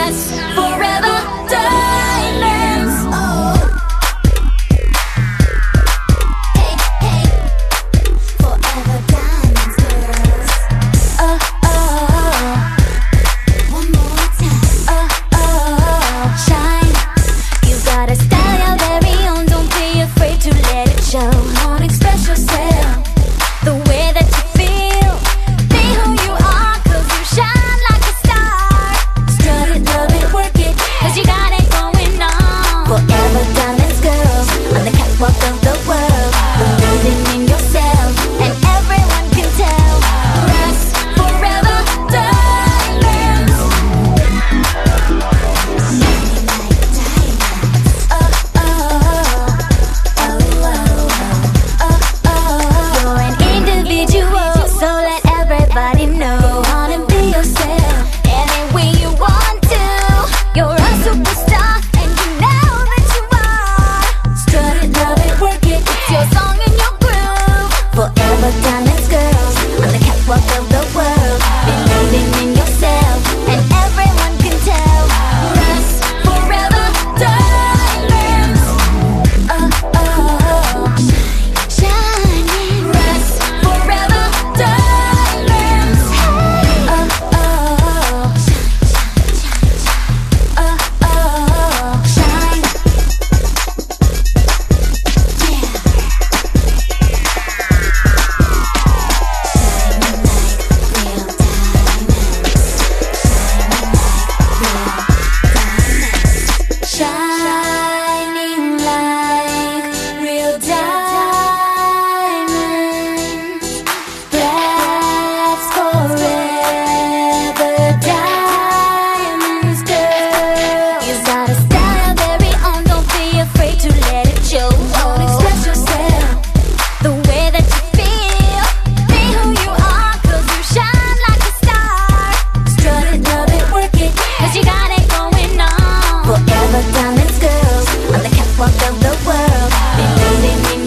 Rest forever, diamonds. Oh. Hey, hey, forever diamonds, girls. Oh, oh, one more time. Oh, oh, shine. You got a style your very own. Don't be afraid to let it show. Don't express yourself the way that you feel. Be who you are, 'cause you shine like a star. Strut it, love it, work it, 'cause you got it going on. Forever diamonds, girls, on the catwalk of the world. Believing in yourself, and everyone can tell. Rest forever diamonds. Shining like diamonds. Oh, oh, oh, oh, oh, oh. You're an individual, so let everybody know. Wanna be yourself any way you want to. You're a superstar, and you know that you are. Strut it, love it, work it, it's your song and your groove. Forever diamonds, girls, on the catwalk of the world. Believing in yourself, and everyone can tell. Rest forever diamonds. Oh, oh, shining. Rest forever diamonds. Oh, oh, oh, oh, shine. Yeah. Shining like real diamonds. Shining like real diamonds. Blast forever diamonds, girl. You got a style very own. Don't be afraid to let it show. Don't express yourself the way that you feel. Be who you are, 'cause you shine like a star. Strut it, love it, work it, 'cause you got it going on. Forever diamonds, girls, on the catwalk of the world. Believing in